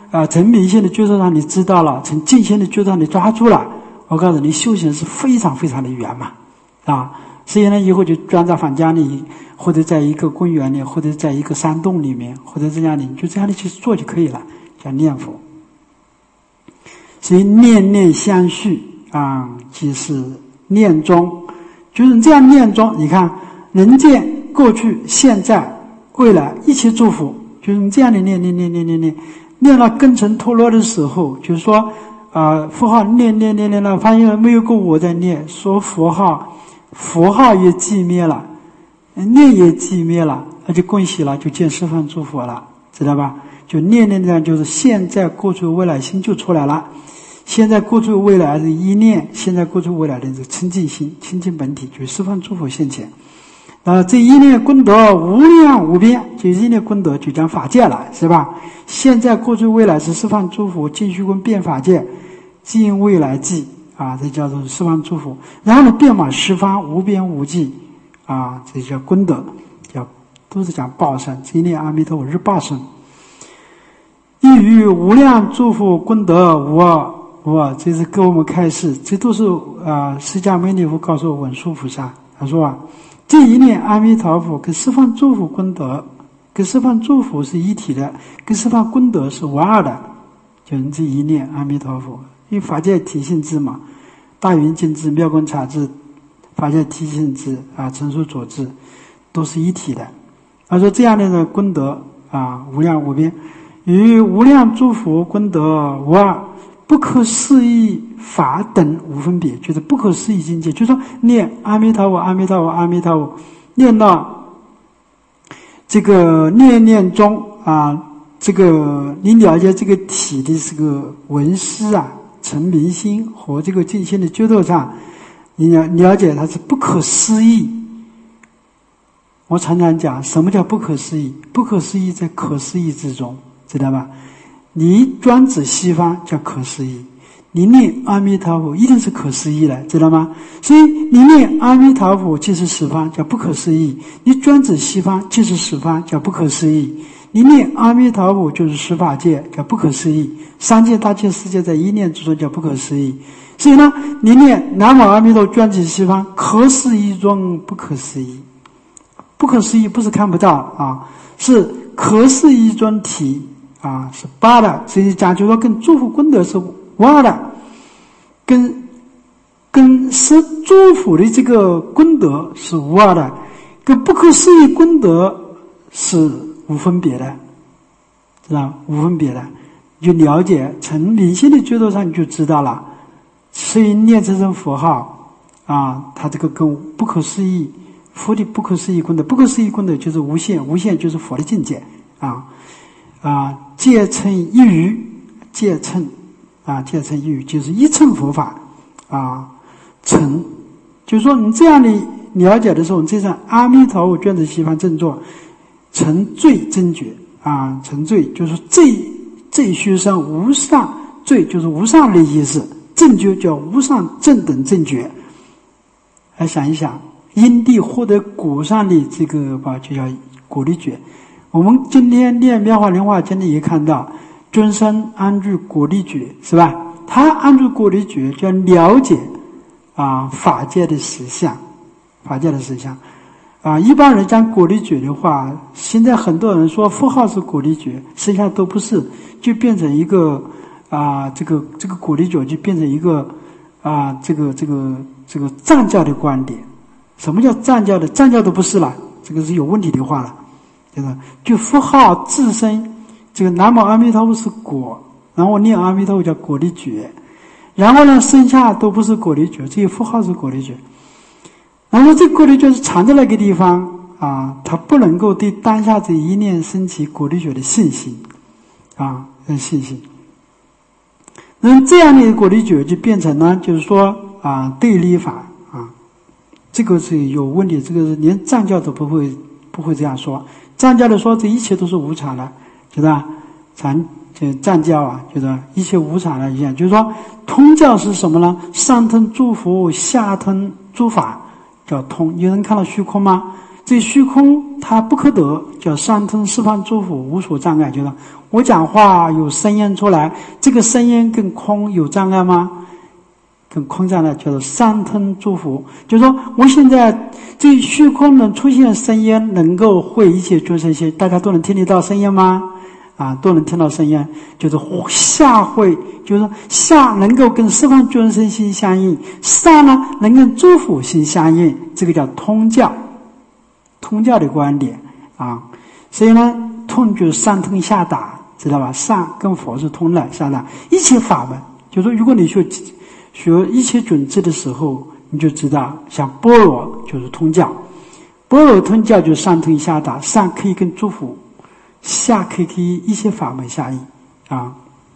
啊、呃，从迷信的觉受上你知道了，从静心的觉受上你抓住了，我告诉你，修行是非常非常的圆满啊！所以呢，以后就钻在房间里，或者在一个公园里，或者在一个山洞里面，或者这样的，你就这样的去做就可以了，叫念佛。所以念念相续啊，即是念中，就是你这样念中，你看人间过去、现在、未来一切祝福，就是你这样的念念念念念念，念到根尘脱落的时候，就是说啊、呃，佛号念念念念了，发现没有个我在念，说佛号，佛号也寂灭了，念也寂灭了，那就恭喜了，就见十方诸佛了，知道吧？就念念念，就是现在、过去、未来心就出来了。现在、过去、未来的一念，现在、过去、未来的这个清净心、清净本体，就是十方诸佛现前。啊，这一念功德无量无边，就一念功德就讲法界了，是吧？现在、过去、未来是十方诸佛尽虚空变法界，尽未来际啊，这叫做十方诸佛。然后呢，遍满十方无边无际啊，这叫功德，叫都是讲报身。这一念阿弥陀佛是报身。亦于无量诸佛功德无二。哇，这是给我们开示，这都是啊、呃，释迦牟尼佛告诉文殊菩萨，他说啊，这一念阿弥陀佛跟十方诸佛功德，跟十方诸佛是一体的，跟十方功德是无二的，就是这一念阿弥陀佛。因为法界体性智嘛，大圆镜智、妙观察智、法界体性智啊、成熟佐智，都是一体的。他说这样的功德啊，无量无边，与无量诸佛功德无二。不可思议法等无分别，就是不可思议境界。就是说念阿弥陀佛，阿弥陀佛，阿弥陀佛，念到这个念念中啊，这个你了解这个体的这个文思啊，成明心和这个静心的觉受上，你了了解它是不可思议。我常常讲，什么叫不可思议？不可思议在可思议之中，知道吧？你专指西方叫可思议，你念阿弥陀佛一定是可思议的，知道吗？所以你念阿弥陀佛即是十方，叫不可思议；你专指西方即是十方，叫不可思议；你念阿弥陀佛就是十法界，叫不可思议；三界大千世界在一念之中叫不可思议。所以呢，你念南无阿弥陀专指西方，可思议中不可思议。不可思议不是看不到啊，是可思议中体。啊，是八的，所以讲就说跟诸佛功德是无二的，跟跟是诸佛的这个功德是无二的，跟不可思议功德是无分别的，知道无分别的，你就了解从明心的觉受上你就知道了。所以念这声佛号啊，它这个跟不可思议佛的不可思议功德，不可思议功德就是无限，无限就是佛的境界啊。啊，戒称一语，戒称啊，戒称一语就是一乘佛法啊，成，就是说你这样的了解的时候，你这上阿弥陀佛卷子西方正坐，成最真觉啊，成最就是最最虚生无上，最就是无上的意思，正觉叫无上正等正觉。来想一想，因地获得果上的这个吧，就叫果力觉。我们今天念妙法莲华经里也看到，尊生安住果力觉，是吧？他安住果力觉，就要了解啊法界的实相，法界的实相啊。一般人讲果力觉的话，现在很多人说佛号是果力觉，实际上都不是，就变成一个啊这个这个果力觉就变成一个啊这个这个这个藏教的观点。什么叫藏教的？藏教都不是了，这个是有问题的话了。就佛号自身，这个南无阿弥陀佛是果，然后念阿弥陀佛叫果力觉，然后呢剩下都不是果力觉，这个佛号是果力觉，然后这个果力觉是藏在那个地方啊，它不能够对当下这一念升起果力觉的信心啊，信心。那这样的果力觉就变成呢，就是说啊对立法啊，这个是有问题，这个是连藏教都不会不会这样说。藏教的说这一切都是无常的，知道吧？藏就藏教啊，就是一切无常的一样。就是说，通教是什么呢？上通诸佛，下通诸法，叫通。有人看到虚空吗？ 这虚空它不可得，叫上通四方诸佛无所障碍。就是我讲话有声音出来，这个声音跟空有障碍吗？跟空障碍叫做上通诸佛。就是说我现在这虚空能出现声音，能够会一切众生心，大家都能听得到声音吗？啊，都能听到声音，就是下会，就是说下能够跟十方众生心相应，上呢能跟诸佛心相应，这个叫通教，通教的观点啊。所以呢，通就是上通下达，知道吧？上跟佛是通的，下达一切法门，就是说如果你学学一切准知的时候，你就知道，像般若就是通教，般若通教就是上通下达，上可以跟诸佛，下可以可以一些法门下应啊。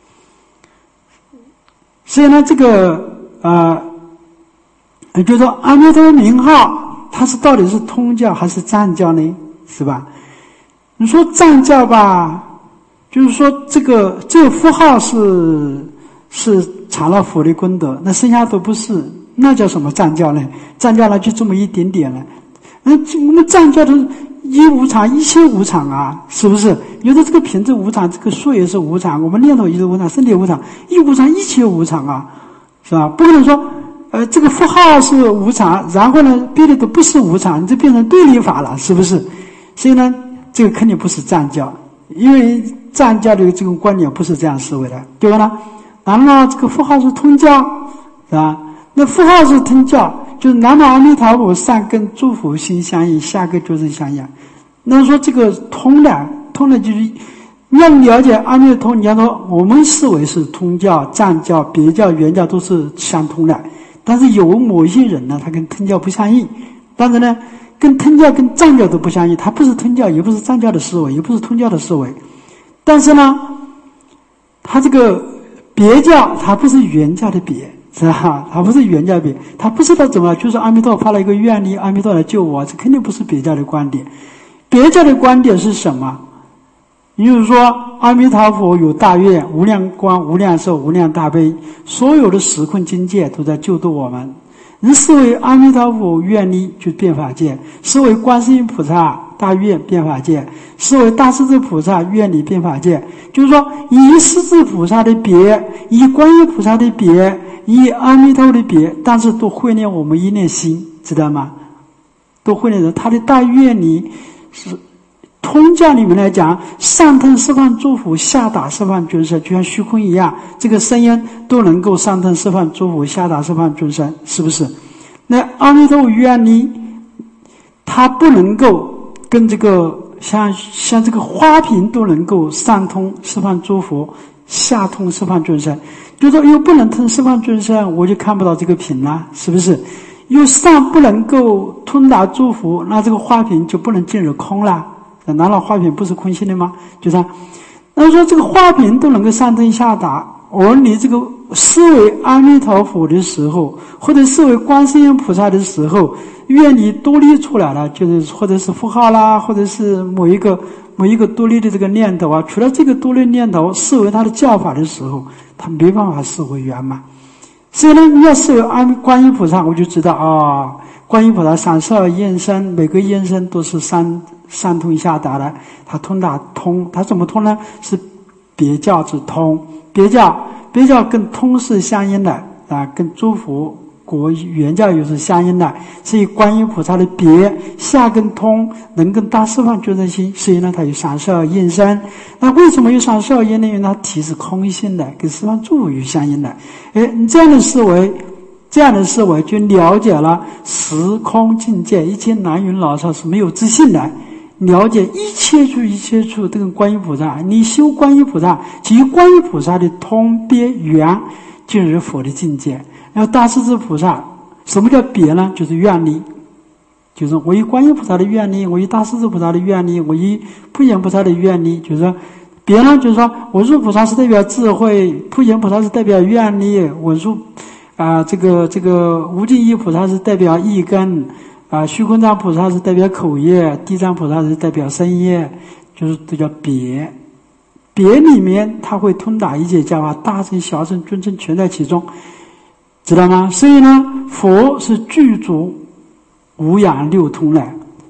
所以呢，这个呃，也就是说阿弥陀名号，它是到底是通教还是藏教呢？是吧？你说藏教吧，就是说这个这个符号是是查了佛的功德，那剩下都不是，那叫什么藏教呢？藏教呢就这么一点点了。那我们藏教的一无常，一切无常啊，是不是？有的这个品质无常，这个树也是无常，我们念头也是无常，身体无常，一无常，一切无常啊，是吧？不可能说，呃，这个符号是无常，然后呢，别的都不是无常，这变成对立法了，是不是？所以呢，这个肯定不是藏教，因为藏教的这种观点不是这样思维的，对吧呢？然后这个符号是通教，是吧？那符号是通教，就是南无阿弥陀佛，上跟诸佛心相应，下跟诸圣相应。那说这个通的，通的就是你要了解阿弥陀，你要说我们思维是通教、藏教、别教、原教都是相通的，但是有某些人呢，他跟通教不相应，但是呢，跟通教跟藏教都不相应，他不是通教，也不是藏教的思维，也不是通教的思维，但是呢，他这个别教，他不是原教的别。是吧？他不是原教别，他不知道怎么，就是阿弥陀发了一个愿力，阿弥陀来救我，这肯定不是别教的观点。别教的观点是什么？也就是说，阿弥陀佛有大愿、无量光、无量寿、无量大悲，所有的时空境界都在救度我们。人视为阿弥陀佛愿力就变法界，视为观世音菩萨大愿变法界，视为大势至菩萨愿力变法界。就是说，以势至菩萨的别，以观音菩萨的别，以阿弥陀的别，但是都会念我们一念心，知道吗？都会念他的大愿力是通教里面来讲，上通十方诸佛，下达十方众生，就像虚空一样，这个声音都能够上通十方诸佛，下达十方众生，是不是？那阿弥陀佛愿力，它不能够跟这个像像这个花瓶都能够上通十方诸佛，下通十方众生，就说又不能通十方众生，我就看不到这个瓶了，是不是？又上不能够通达诸佛，那这个花瓶就不能进入空了。难道花瓶不是空性的吗？就是那说这个花瓶都能够上通下达，而你这个思维阿弥陀佛的时候，或者思维观世音菩萨的时候，愿力独立出来了，就是或者是符号啦，或者是某一个某一个独立的这个念头啊，除了这个独立念头视为他的教法的时候，他没办法视为圆满。所以呢，你要视为阿弥观音菩萨，我就知道啊、哦，观音菩萨三十二应身，每个应身都是上上通下达的，他通达通，他怎么通呢？是别教之通，别教别教跟通是相应的啊，跟诸佛国原教又是相应的，所以观音菩萨的别下跟通能跟大十方众生心，所以呢，他有三十二应身。那为什么有三十二应呢？因为它体是空性的，跟十方诸佛有相应的。哎，你这样的思维。这样的思维就了解了时空境界，一切南云老少是没有自信的，了解一切处一切处这个观音菩萨，你修观音菩萨，基于观音菩萨的通别圆，进入佛的境界。然后大势至菩萨，什么叫别呢？就是愿力，就是我以观音菩萨的愿力，我以大势至菩萨的愿力，我以普贤菩萨的愿力，就是说别呢，就是说文殊菩萨是代表智慧，普贤菩萨是代表愿力，文殊啊，这个这个无尽意菩萨是代表意根，啊，虚空藏菩萨是代表口业，地藏菩萨是代表身业，就是这叫别。别里面他会通达一切教法，大乘小乘尊称全在其中，知道吗？所以呢，佛是具足无养六通的，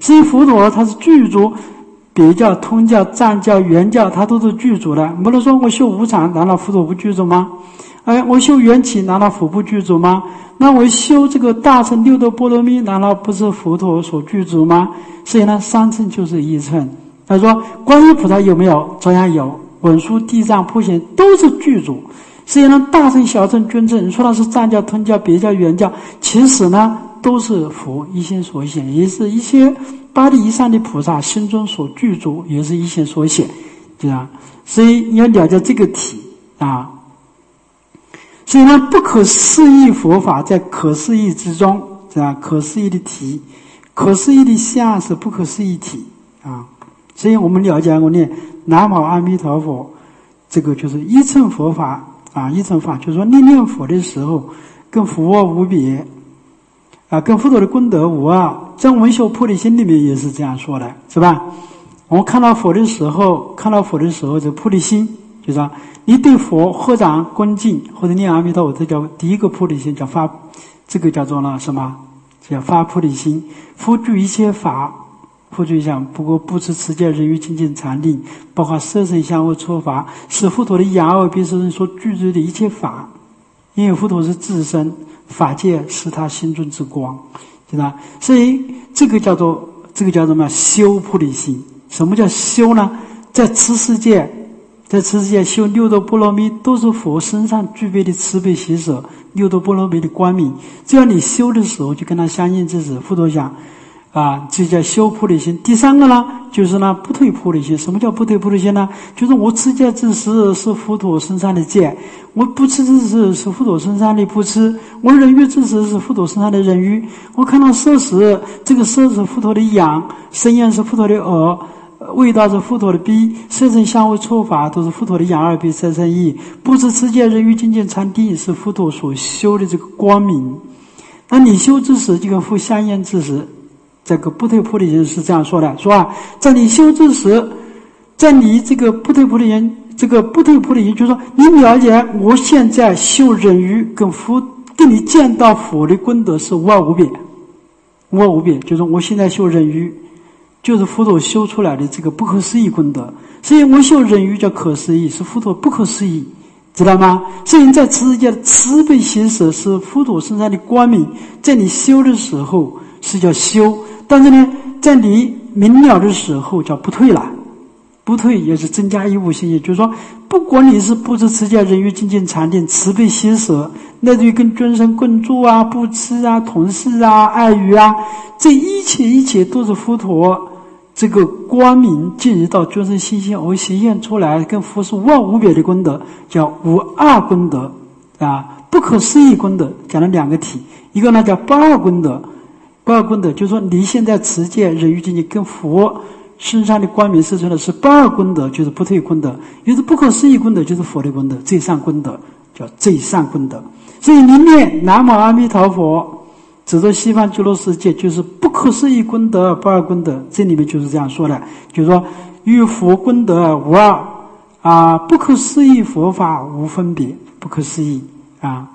所以佛陀他是具足别教、通教、藏教、原教，他都是具足的。不能说我修无常，难道佛陀不具足吗？哎，我修缘起，难道佛不具足吗？那我修这个大乘六度波罗蜜，难道不是佛陀所具足吗？所以呢，三乘就是一乘。他说观音菩萨有没有？照样有，文殊、地藏、普贤都是具足。所以呢，大乘、小乘、均乘，你说它是藏教、通教、别教、原教，其实呢都是佛一心所显，也是一些八地以上的菩萨心中所具足，也是一心所显，对吧？所以你要了解这个体啊。所以呢，不可思议佛法在可思议之中，是吧？可思议的体，可思议的相是不可思议体啊。所以我们了解，我念南无阿弥陀佛，这个就是一乘佛法啊。一乘法就是说，你念佛的时候，跟佛无别啊，跟佛陀的功德无二。在文修菩提心里面也是这样说的，是吧？我们看到佛的时候，看到佛的时候，这菩提心就是说，你对佛合掌恭敬或者念阿弥陀佛，这叫第一个菩提心，叫发，这个叫做呢什么？叫发菩提心。佛具一切法，佛具想不过不持持戒、人欲、精进、禅定，包括色身香味触法，是佛陀的眼耳鼻舌身所具足的一切法。因为佛陀是自身，法界是他心中之光，对吧？所以这个叫做这个叫做什么？修菩提心。什么叫修呢？在此世界。在此世界修六度波罗蜜，都是佛身上具备的慈悲喜舍，六度波罗蜜的光明。只要你修的时候，就跟他相应之时。佛陀讲，啊，这叫修菩提心。第三个呢，就是呢不退菩提心。什么叫不退菩提心呢？就是我持戒之时是佛陀身上的戒，我不持之时是佛陀身上的不持，我忍欲之时是佛陀身上的忍欲。我看到色时，这个色是佛陀的眼，声音是佛陀的耳。味道是佛陀的鼻，色身香味触法都是佛陀的眼耳鼻舌身意。不持持戒、人欲、精进、禅定是佛陀所修的这个光明。那你修之时，就跟佛相应之时，这个不退菩提心是这样说的，说啊，在你修之时，在你这个不退菩提心，这个不退菩提心，就是说你了解我现在修忍欲，跟佛跟你见到佛的功德是无二无别，无二无别，就是我现在修忍欲。就是佛陀修出来的这个不可思议功德，所以我修忍欲叫可思议，是佛陀不可思议，知道吗？所以你在此世界的慈悲喜舍是佛陀身上的光明，在你修的时候是叫修，但是呢，在你明了的时候叫不退了，不退也是增加一物心意，就是说，不管你是不持持戒、人欲、精进、禅定、慈悲喜舍，乃至于跟众生共住啊、不吃啊、同事啊、爱语啊，这一切一切都是佛陀。这个光明进入到众生心性而显现出来，跟佛是无二无别的功德，叫无二功德啊，不可思议功德。讲了两个体，一个呢叫不二功德，不二功德就是说你现在持戒、忍欲、精进跟佛身上的光明示出的是不二功德，就是不退功德；也是不可思议功德，就是佛的功德，最上功德叫最上功德。所以你念南无阿弥陀佛。指着西方极乐世界，就是不可思议功德、不二功德，这里面就是这样说的，就是说与佛功德无二啊，不可思议佛法无分别，不可思议啊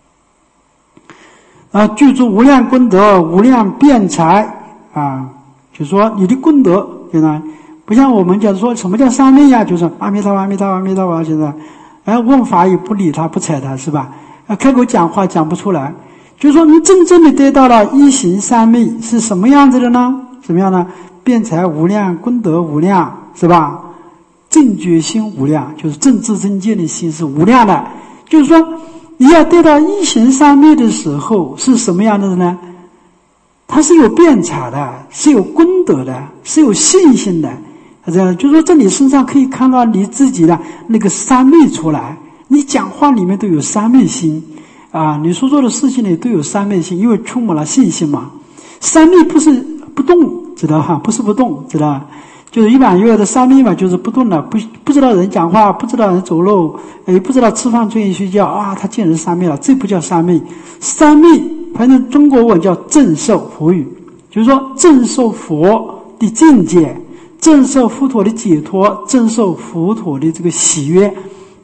啊，具足无量功德、无量辩才啊，就是说你的功德，现在不像我们讲说什么叫三昧呀，就是阿弥陀佛、阿弥陀佛、阿弥陀佛，现在哎问法也不理他、不睬他，是吧？啊，开口讲话讲不出来。就是说你真正的得到了一行三昧是什么样子的呢？什么样呢？辩才无量，功德无量，是吧？正觉心无量，就是正知正见的心是无量的。就是说你要得到一行三昧的时候是什么样的呢？它是有辩才的，是有功德的，是有信心的。这样就是说在你身上可以看到你自己的那个三昧出来，你讲话里面都有三昧心啊，你所做的事情里都有三昧心，因为充满了信心嘛。三昧不是不动，知道哈？不是不动，知道？就是一般有的三昧嘛，就是不动了，不不知道人讲话，不知道人走路，也不知道吃饭、睡睡觉啊，他竟然三昧了，这不叫三昧。三昧，反正中国文叫正受佛语，就是说正受佛的境界，正受佛陀的解脱，正受佛陀的这个喜悦。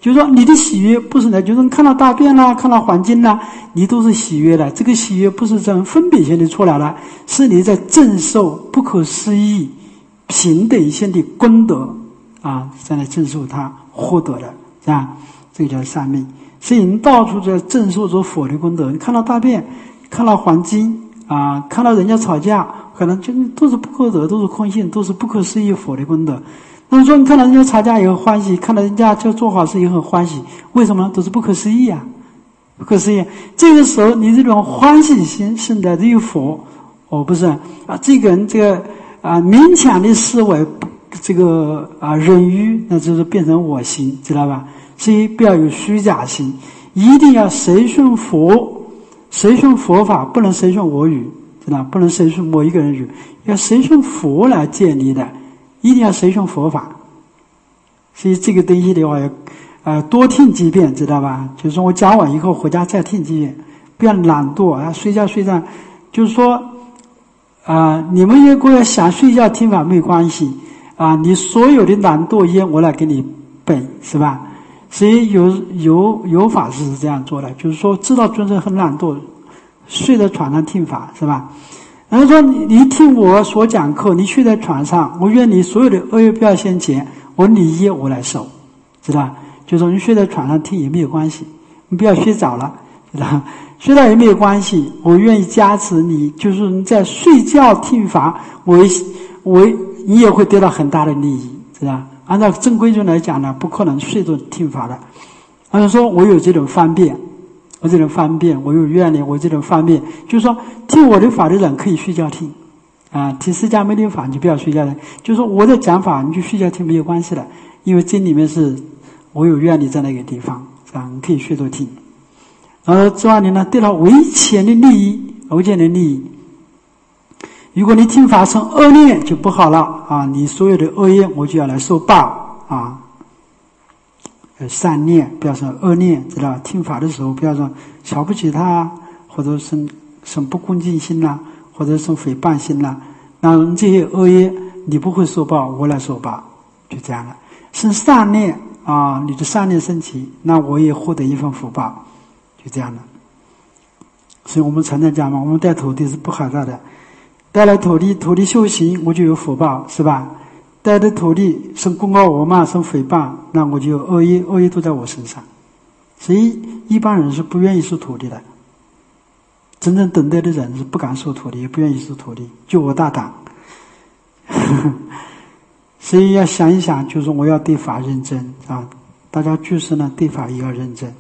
就是说你的喜悦不是呢，就是你看到大便啦，看到环境啦，你都是喜悦的。这个喜悦不是这种分别性的出来了，是你在正受不可思议平等性的功德啊，在那正受它获得的，是吧？这个叫三昧。所以你到处在正受着佛的功德，你看到大便，看到环境啊，看到人家吵架，可能就都是不可得，都是空性，都是不可思议佛的功德。那么说你看到人家吵架也很欢喜，看到人家就做好事也很欢喜，为什么呢？都是不可思议啊，不可思议。这个时候你这种欢喜心是来自于佛，哦不是啊，这个人这个啊勉强的思维这个啊忍辱，那就是变成我心，知道吧？所以不要有虚假心，一定要随顺佛，随顺佛法，不能随顺我语，知道？不能随顺某一个人语，要随顺佛来建立的。一定要随顺佛法，所以这个东西的话要呃多听几遍，知道吧？就是说我讲完以后回家再听几遍，不要懒惰啊，睡觉睡觉，就是说啊、呃，你们如果要想睡觉听法没有关系啊，你所有的懒惰业我来给你背，是吧？所以有有有法师是这样做的，就是说知道尊者很懒惰，睡在床上听法，是吧？然后说你听我所讲课，你睡在床上，我愿你所有的恶业不要先前，我理业我来受，知道吧？就说你睡在床上听也没有关系，你不要睡着了，知道吧？睡着也没有关系，我愿意加持你，就是你在睡觉听法，我我你也会得到很大的利益，知道吧？按照正规论来讲呢，不可能睡着听法的。而且说我有这种方便。我这种方便，我有愿力，我这种方便，就是说听我的法的人可以睡觉听，啊，听释迦牟尼法你就不要睡觉听，就是说我的讲法你就睡觉听没有关系的，因为这里面是我有愿力在那个地方，是吧？你可以睡着听。然后之外你呢，得到维前的利益，维前的利益。如果你听法成恶念就不好了啊，你所有的恶业我就要来受报啊。善念不要说恶念，知道吧？听法的时候不要说瞧不起他，或者生生不恭敬心啦，或者生诽谤心啦，那这些恶业你不会受报，我来受报，就这样了。生善念啊，你的善念升起，那我也获得一份福报，就这样了。所以我们常常讲嘛，我们带土地是不害怕的，带来土地，土地修行我就有福报，是吧？带着土地生公告我骂，生诽谤，那我就有恶业，恶业都在我身上。所以一般人是不愿意受土地的，真正等待的人是不敢受土地，也不愿意受土地，就我大胆。所以要想一想，就是我要对法认真啊！大家居士呢，对法也要认真。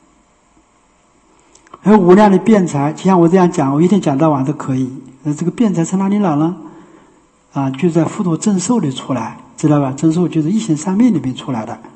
还有无量的辩才，就像我这样讲，我一天讲到晚都可以。那这个辩才从哪里来呢？啊，就在佛陀正受里出来，知道吧？正受就是一行三昧里面出来的。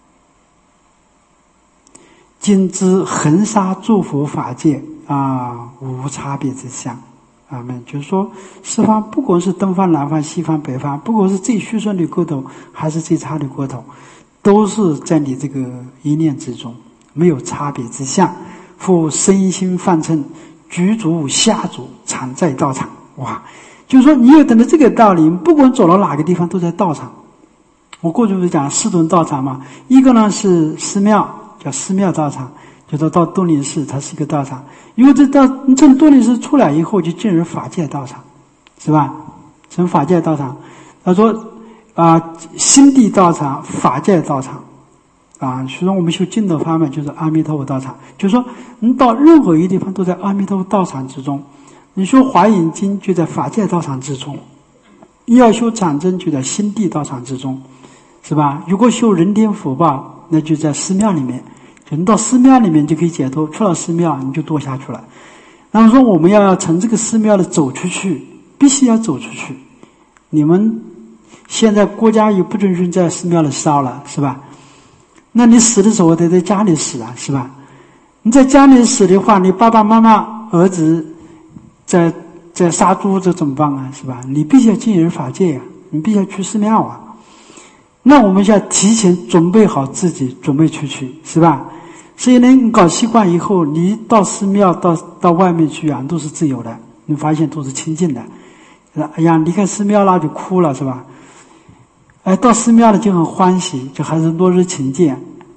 今知恒沙诸佛法界啊，无差别之相。阿门。就是说，十方不管是东方、南方、西方、北方，不管是最虚顺的国土，还是最差的国土，都是在你这个一念之中，没有差别之相。复身心放称，举足下足，常在道场。哇！就是说你有等到这个道理，不管走到哪个地方都在道场。我过去不是讲四种道场嘛，一个呢是寺庙，叫寺庙道场，就是到东林寺它是一个道场。因为这到从东林寺出来以后就进入法界道场，是吧？从法界道场，他说啊、呃，心地道场、法界道场啊，所以说我们修净土法门就是阿弥陀佛道场，就是说你到任何一个地方都在阿弥陀佛道场之中。你说华严经就在法界道场之中，要修长真就在心地道场之中，是吧？如果修人天福报，那就在寺庙里面，就你到寺庙里面就可以解脱，出了寺庙你就堕下去了。那么说我们要从这个寺庙的走出去，必须要走出去。你们现在国家也不准许在寺庙里烧了，是吧？那你死的时候得在家里死啊，是吧？你在家里死的话，你爸爸妈妈儿子在在杀猪，这怎么办啊？是吧？你必须要进入法界呀、啊，你必须要去寺庙啊。那我们要提前准备好自己，准备出去，是吧？所以呢，你搞习惯以后，你到寺庙到到外面去啊，都是自由的，你发现都是清净的。哎呀，离开寺庙了就哭了，是吧？哎，到寺庙了就很欢喜，就还是落日情见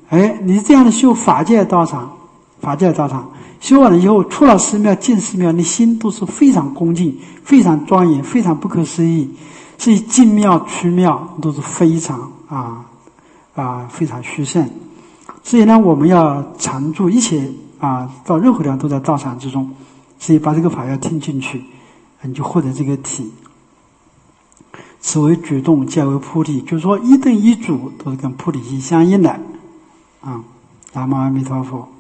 哎，你这样的修法界道场，法界道场修完了以后，出了寺庙进寺庙，你心都是非常恭敬、非常庄严、非常不可思议。所以进庙出庙都是非常啊啊非常殊胜。所以呢，我们要常住一切啊，到任何地方都在道场之中。所以把这个法要听进去，你就获得这个体。此为主动，皆为菩提，就是说一等一主都是跟菩提心相应的啊。南无阿弥陀佛。